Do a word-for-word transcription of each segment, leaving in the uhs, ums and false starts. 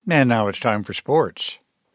And now it's time for sports.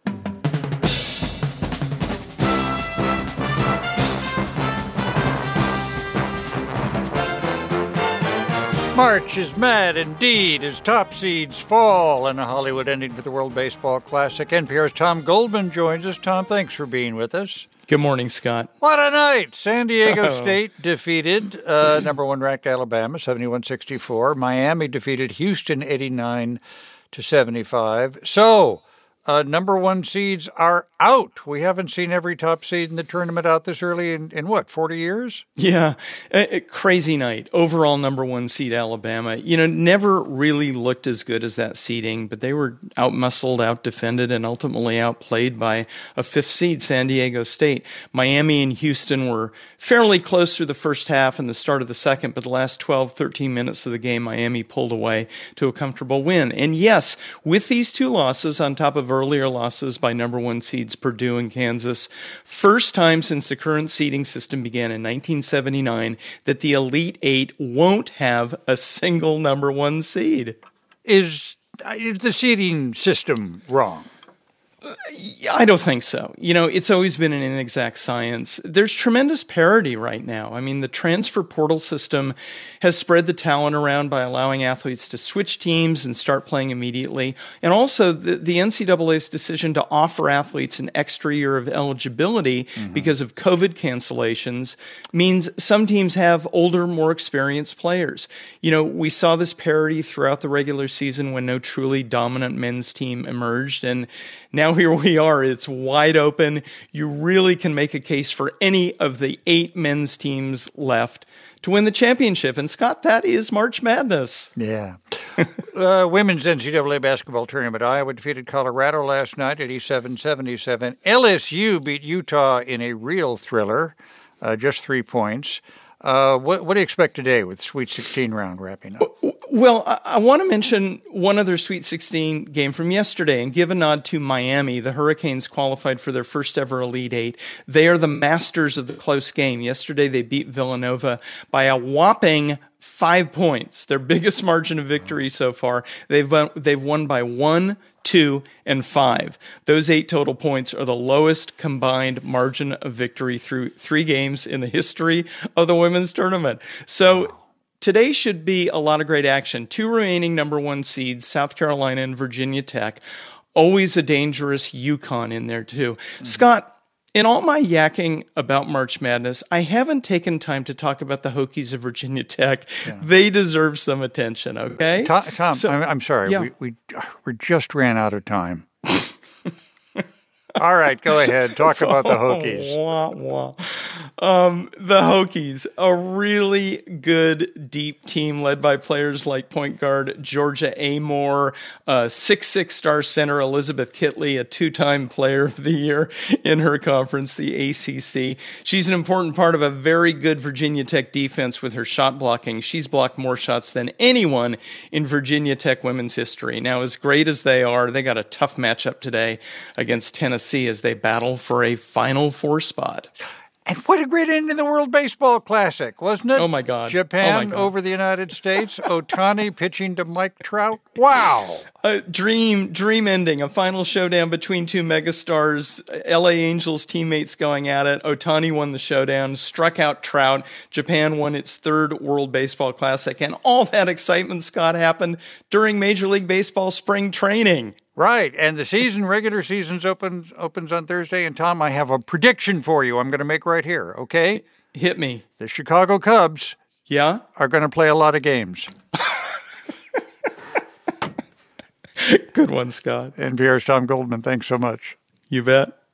March is mad indeed as top seeds fall and a Hollywood ending for the World Baseball Classic. N P R's Tom Goldman joins us. Tom, thanks for being with us. Good morning, Scott. What a night! San Diego State defeated uh, number one ranked Alabama, seventy-one sixty-four. Miami defeated Houston, eighty-nine to seventy-five. So, uh, number one seeds are out. We haven't seen every top seed in the tournament out this early in, in what, forty years? Yeah, a, a crazy night. Overall number one seed Alabama. You know, never really looked as good as that seeding, but they were out-muscled, out-defended, and ultimately outplayed by a fifth seed, San Diego State. Miami and Houston were fairly close through the first half and the start of the second, but the last twelve, thirteen minutes of the game, Miami pulled away to a comfortable win. And yes, with these two losses on top of earlier losses by number one seeds Purdue and Kansas, first time since the current seeding system began in nineteen seventy-nine that the Elite Eight won't have a single number one seed. Is, is the seeding system wrong? I don't think so. You know, it's always been an inexact science. There's tremendous parity right now. I mean, the transfer portal system has spread the talent around by allowing athletes to switch teams and start playing immediately. And also the, the N C double A's decision to offer athletes an extra year of eligibility mm-hmm. because of COVID cancellations means some teams have older, more experienced players. You know, we saw this parity throughout the regular season when no truly dominant men's team emerged. And now here we are. It's wide open. You really can make a case for any of the eight men's teams left to win the championship. And, Scott, that is March Madness. Yeah. uh, women's N C double A basketball tournament. Iowa defeated Colorado last night, eighty-seven seventy-seven. L S U beat Utah in a real thriller, uh, just three points. Uh, what, what do you expect today with Sweet sixteen round wrapping up? Well, I, I want to mention one other Sweet sixteen game from yesterday and give a nod to Miami. The Hurricanes qualified for their first ever Elite Eight. They are the masters of the close game. Yesterday, they beat Villanova by a whopping five points, their biggest margin of victory so far. They've won, they've won by one, two, and five. Those eight total points are the lowest combined margin of victory through three games in the history of the women's tournament. So today should be a lot of great action. Two remaining number one seeds, South Carolina and Virginia Tech. Always a dangerous UConn in there too. Mm-hmm. Scott, in all my yakking about March Madness, I haven't taken time to talk about the Hokies of Virginia Tech. Yeah. They deserve some attention, okay? Tom, Tom so, I'm, I'm sorry. Yeah. We, we we just ran out of time. All right, go ahead. Talk about the Hokies. Wah, wah. Um, the Hokies, a really good, deep team led by players like point guard Georgia Amore, uh, six six star center Elizabeth Kitley, a two-time player of the year in her conference, the A C C. She's an important part of a very good Virginia Tech defense with her shot blocking. She's blocked more shots than anyone in Virginia Tech women's history. Now, as great as they are, they got a tough matchup today against Tennessee as they battle for a Final Four spot. And what a great end in the World Baseball Classic, wasn't it? Oh, my God. Japan oh my God. over the United States. Ohtani pitching to Mike Trout. Wow. A dream, dream ending, a final showdown between two megastars, L A Angels teammates going at it. Ohtani won the showdown, struck out Trout. Japan won its third World Baseball Classic. And all that excitement, Scott, happened during Major League Baseball spring training. Right, and the season, regular season's opens opens on Thursday. And Tom, I have a prediction for you I'm going to make right here, okay? Hit me. The Chicago Cubs yeah? are going to play a lot of games. Good one, Scott. N P R's Tom Goldman, thanks so much. You bet.